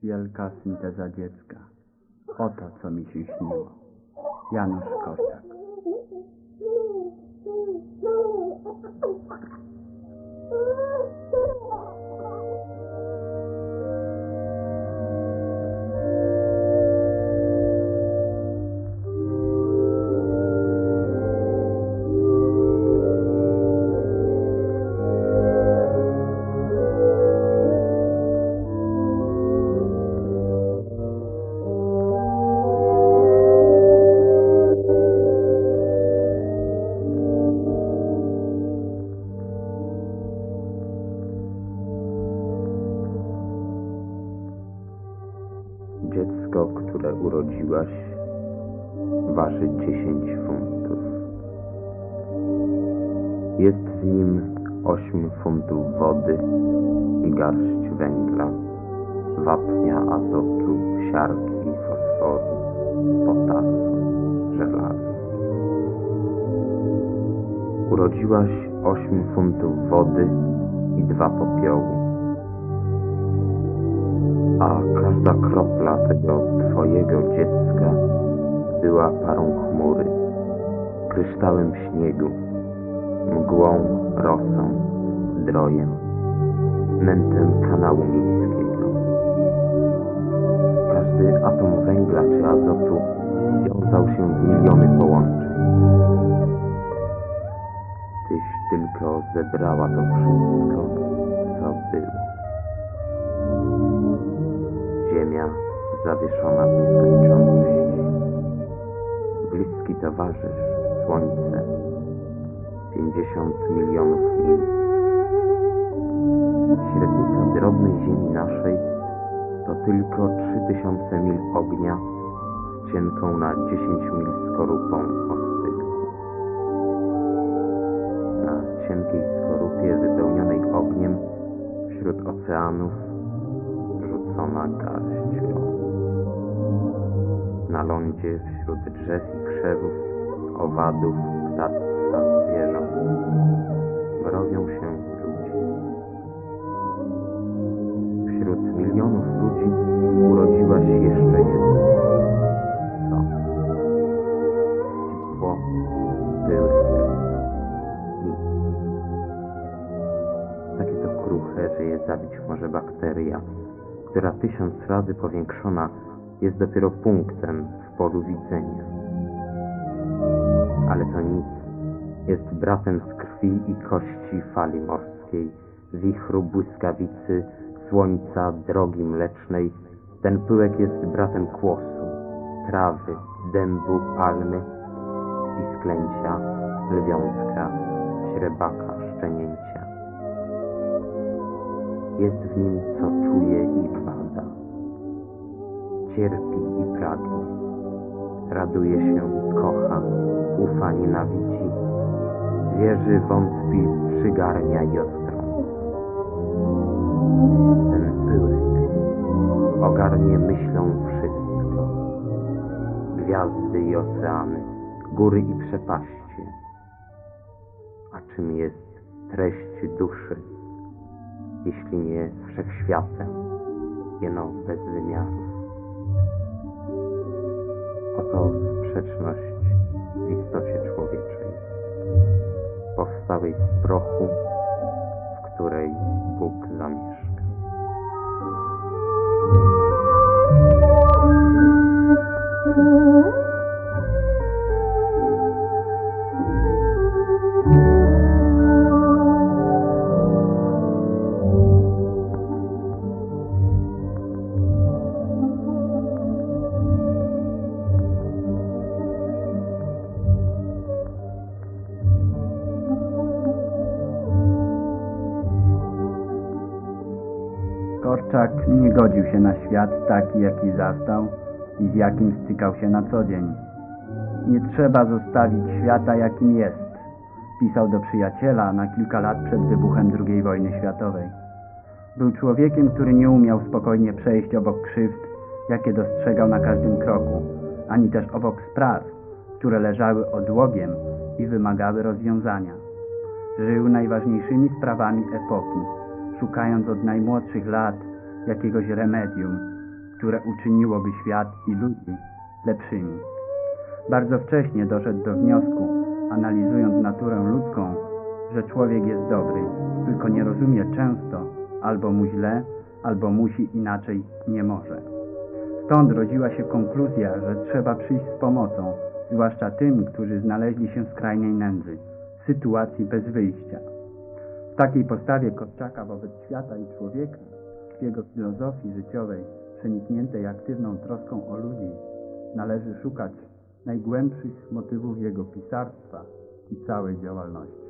Wielka synteza dziecka. Oto, co mi się śniło. Janusz Korczak. Dziecko, które urodziłaś, waży 10 funtów. Jest w nim 8 funtów wody i garść węgla, wapnia, azotu, siarki, fosforu, potasu, żelaza. Urodziłaś 8 funtów wody i 2 popiołu. A każda kropla tego twojego dziecka była parą chmury, kryształem śniegu, mgłą, rosą, drojem, mętem kanału miejskiego. Każdy atom węgla czy azotu wiązał się w miliony połączeń. Tyś tylko zebrała to wszystko, co było. Ziemia zawieszona w nieskończoność. Bliski towarzysz, Słońce, 50 milionów mil. Średnica drobnej Ziemi naszej to tylko 3000 mil ognia z cienką na 10 mil skorupą o styku. Na cienkiej skorupie wypełnionej ogniem wśród oceanów rzucona garść lądu. Na lądzie wśród drzew i krzewów, owadów, ptactwa, zwierząt rowią się ludzie. Wśród milionów ludzi urodziłaś jeszcze jedno. Co? Ścipło, pyłek, nic. Takie to kruche, że je zabić może bakteria, która 1000 razy powiększona jest dopiero punktem w polu widzenia. Ale to nic. Jest bratem z krwi i kości fali morskiej, wichru, błyskawicy, słońca, drogi mlecznej. Ten pyłek jest bratem kłosu, trawy, dębu, palmy i sklęcia, lwiątka, śrebaka, szczenięcia. Jest w nim, co czuje i bada. Cierpi i pragnie. Raduje się, kocha, ufa, nienawidzi. Wierzy, wątpi, przygarnia i odtrąca. Ten pyłek ogarnie myślą wszystko. Gwiazdy i oceany, góry i przepaście. A czym jest treść duszy, jeśli nie wszechświatem, jeno bez wymiarów? Oto sprzeczność w istocie człowieczej, powstałej z prochu, w której Bóg zamieszka. Korczak nie godził się na świat taki, jaki zastał i z jakim stykał się na co dzień. Nie trzeba zostawić świata, jakim jest, pisał do przyjaciela na kilka lat przed wybuchem II wojny światowej. Był człowiekiem, który nie umiał spokojnie przejść obok krzywd, jakie dostrzegał na każdym kroku, ani też obok spraw, które leżały odłogiem i wymagały rozwiązania. Żył najważniejszymi sprawami epoki, szukając od najmłodszych lat jakiegoś remedium, które uczyniłoby świat i ludzi lepszymi. Bardzo wcześnie doszedł do wniosku, analizując naturę ludzką, że człowiek jest dobry, tylko nie rozumie często, albo mu źle, albo musi inaczej nie może. Stąd rodziła się konkluzja, że trzeba przyjść z pomocą, zwłaszcza tym, którzy znaleźli się w skrajnej nędzy, w sytuacji bez wyjścia. W takiej postawie Korczaka wobec świata i człowieka, w jego filozofii życiowej, przenikniętej aktywną troską o ludzi, należy szukać najgłębszych motywów jego pisarstwa i całej działalności.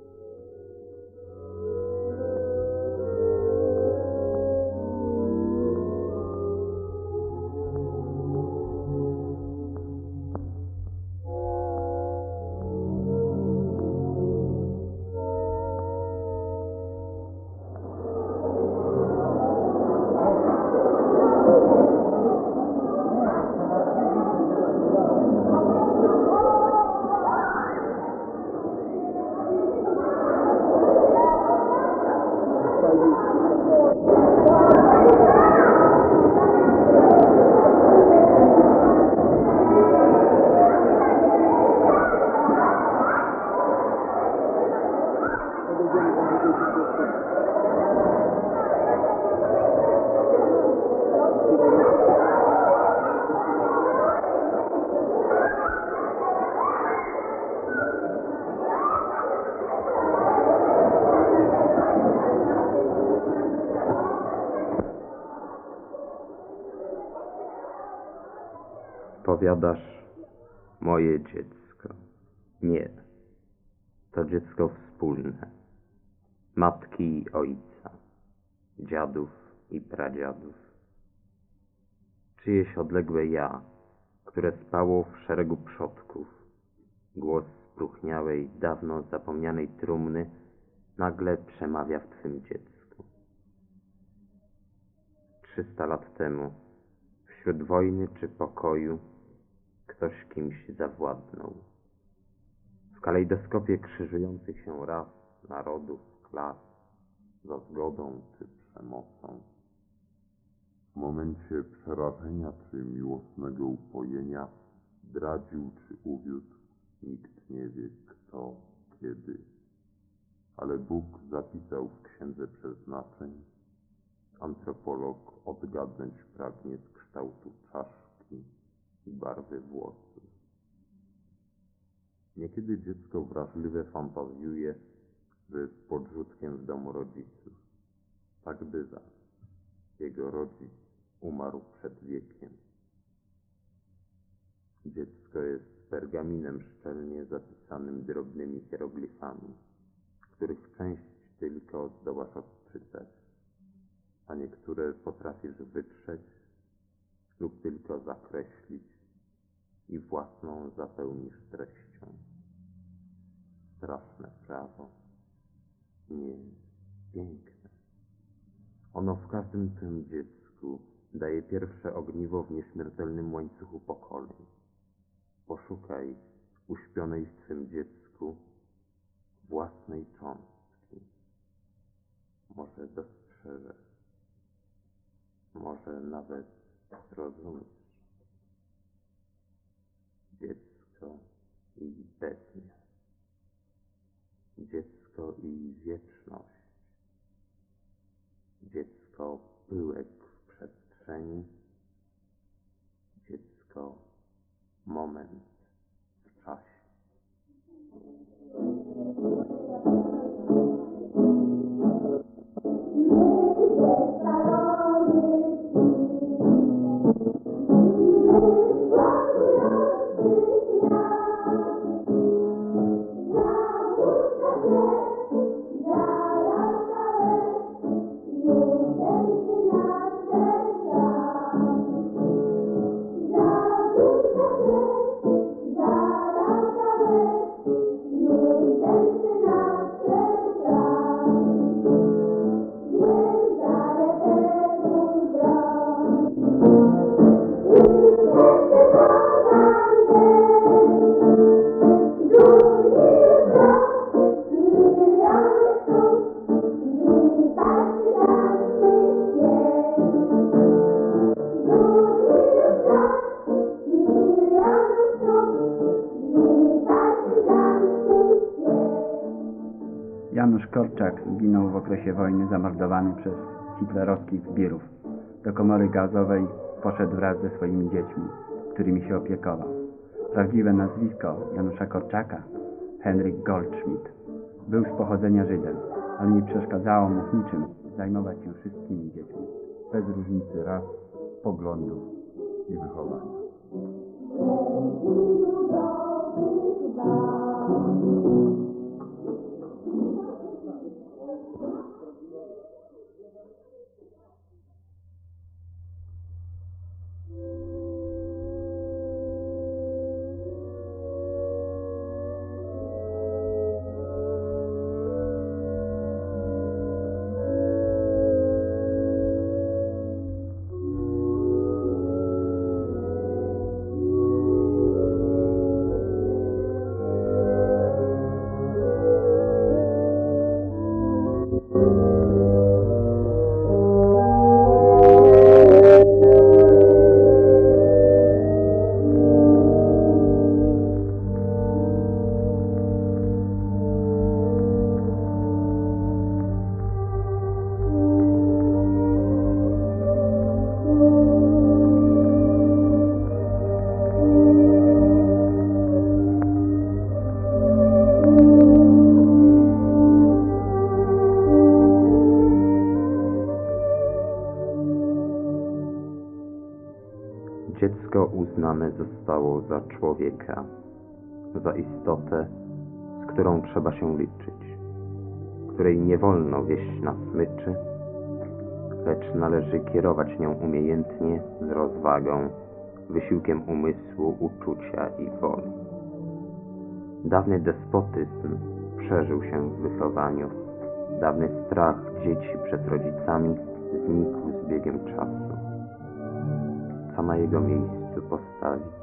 Powiadasz, moje dziecko. Nie, to dziecko wspólne. Matki i ojca, dziadów i pradziadów. Czyjeś odległe ja, które spało w szeregu przodków. Głos spróchniałej, dawno zapomnianej trumny nagle przemawia w twym dziecku. 300 lat temu, wśród wojny czy pokoju, ktoś kimś zawładnął. W kalejdoskopie krzyżujących się ras, narodów, klas, za zgodą czy przemocą. W momencie przerażenia czy miłosnego upojenia zdradził czy uwiódł, nikt nie wie kto, kiedy. Ale Bóg zapisał w Księdze Przeznaczeń, antropolog odgadnąć pragnie z kształtu czaszki i barwy włosów. Niekiedy dziecko wrażliwe fantazjuje, że jest podrzutkiem w domu rodziców. Tak bywa. Jego rodzic umarł przed wiekiem. Dziecko jest pergaminem szczelnie zapisanym drobnymi hieroglifami, których część tylko zdołasz odczytać, a niektóre potrafisz wytrzeć lub tylko zakreślić i własną zapełnisz treścią. Straszne prawo. Nie, piękne. Ono w każdym tym dziecku daje pierwsze ogniwo w nieśmiertelnym łańcuchu pokoleń. Poszukaj uśpionej w twym dziecku własnej cząstki. Może dostrzeżesz, może nawet zrozumiesz. Dziecko i bezmiar. Dziecko i wieczność. Dziecko pyłek w przestrzeni. Dziecko moment w czasie. Janusz Korczak zginął w okresie wojny, zamordowany przez hitlerowskich zbirów. Do komory gazowej poszedł wraz ze swoimi dziećmi, którymi się opiekował. Prawdziwe nazwisko Janusza Korczaka, Henryk Goldschmidt, był z pochodzenia Żydem, ale nie przeszkadzało mu w niczym zajmować się wszystkimi dziećmi, bez różnicy ras, poglądów i wychowania. Dziecko uznane zostało za człowieka, za istotę, z którą trzeba się liczyć, której nie wolno wieść na smyczy, lecz należy kierować nią umiejętnie, z rozwagą, wysiłkiem umysłu, uczucia i woli. Dawny despotyzm przeżył się w wychowaniu, dawny strach dzieci przed rodzicami znikł z biegiem czasu. Co na jego miejscu postawić?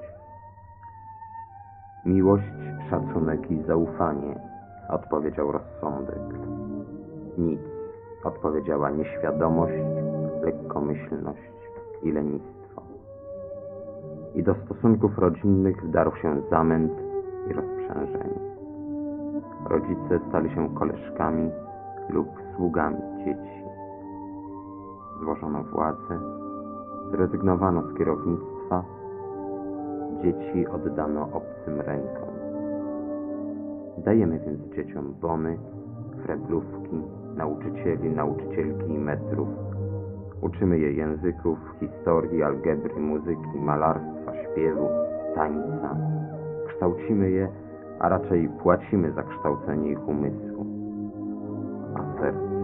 Miłość, szacunek i zaufanie, odpowiedział rozsądek. Nic, odpowiedziała nieświadomość, lekkomyślność i lenistwo. I do stosunków rodzinnych wdarł się zamęt i rozprzężenie. Rodzice stali się koleżkami lub sługami dzieci. Złożono władzę, zrezygnowano z kierownictwa, dzieci oddano obcym rękom. Dajemy więc dzieciom bony, freblówki, nauczycieli, nauczycielki i metrów. Uczymy je języków, historii, algebry, muzyki, malarstwa, śpiewu, tańca. Kształcimy je, a raczej płacimy za kształcenie ich umysłu. A serce?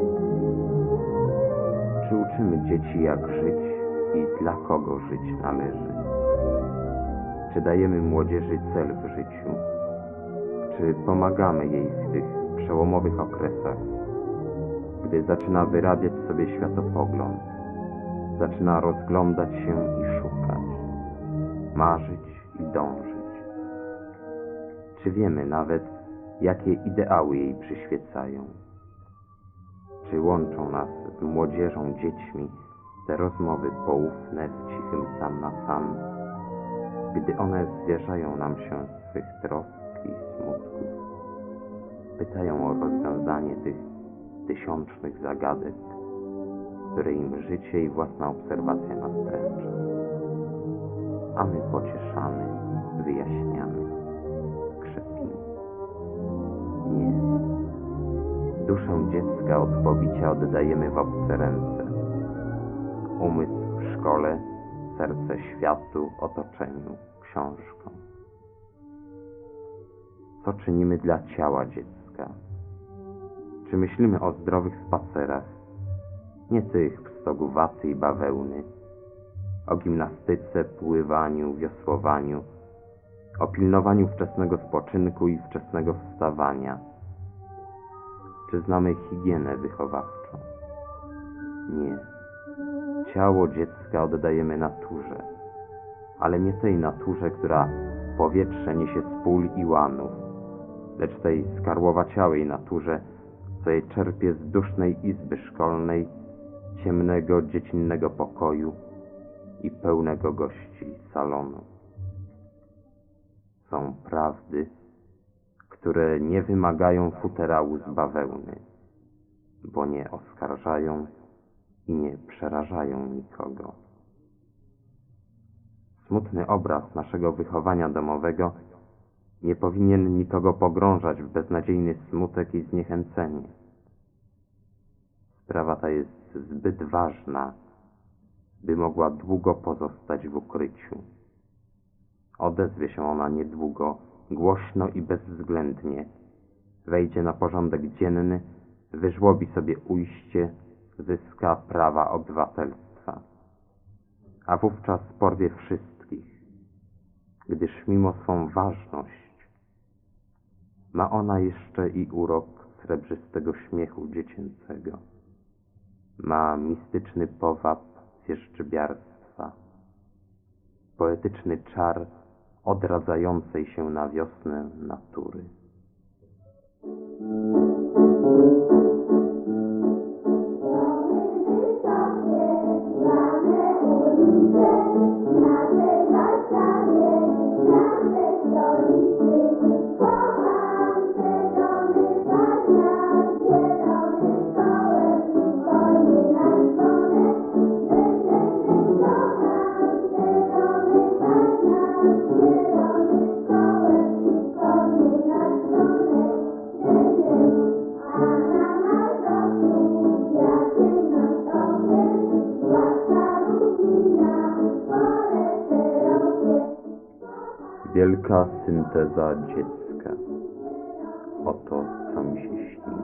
Czy uczymy dzieci, jak żyć i dla kogo żyć należy? Czy dajemy młodzieży cel w życiu? Czy pomagamy jej w tych przełomowych okresach, gdy zaczyna wyrabiać sobie światopogląd, zaczyna rozglądać się i szukać, marzyć i dążyć? Czy wiemy nawet, jakie ideały jej przyświecają? Czy łączą nas z młodzieżą, dziećmi te rozmowy poufne w cichym sam na sam, gdy one zwierzają nam się swych trosk i smutków, pytają o rozwiązanie tych tysiącznych zagadek, które im życie i własna obserwacja nastręcza. A my pocieszamy, wyjaśniamy, krzepimy. Nie. Duszę dziecka od pobicia oddajemy w obce ręce. Umysł w szkole, serce światu, otoczeniu, książkom. Co czynimy dla ciała dziecka? Czy myślimy o zdrowych spacerach, nie tych w stogu waty i bawełny, o gimnastyce, pływaniu, wiosłowaniu, o pilnowaniu wczesnego spoczynku i wczesnego wstawania? Czy znamy higienę wychowawczą? Nie. Ciało dziecka oddajemy naturze, ale nie tej naturze, która powietrze niesie z pól i łanów, lecz tej skarłowaciałej naturze, co je czerpie z dusznej izby szkolnej, ciemnego, dziecinnego pokoju i pełnego gości salonu. Są prawdy, które nie wymagają futerału z bawełny, bo nie oskarżają i nie przerażają nikogo. Smutny obraz naszego wychowania domowego nie powinien nikogo pogrążać w beznadziejny smutek i zniechęcenie. Sprawa ta jest zbyt ważna, by mogła długo pozostać w ukryciu. Odezwie się ona niedługo, głośno i bezwzględnie, wejdzie na porządek dzienny, wyżłobi sobie ujście, zyska prawa obywatelstwa. A wówczas porwie wszystkich, gdyż mimo swą ważność ma ona jeszcze i urok srebrzystego śmiechu dziecięcego. Ma mistyczny powab wieszczybiarstwa, poetyczny czar odradzającej się na wiosnę natury. Wielka synteza dziecka. Oto, co mi się śni.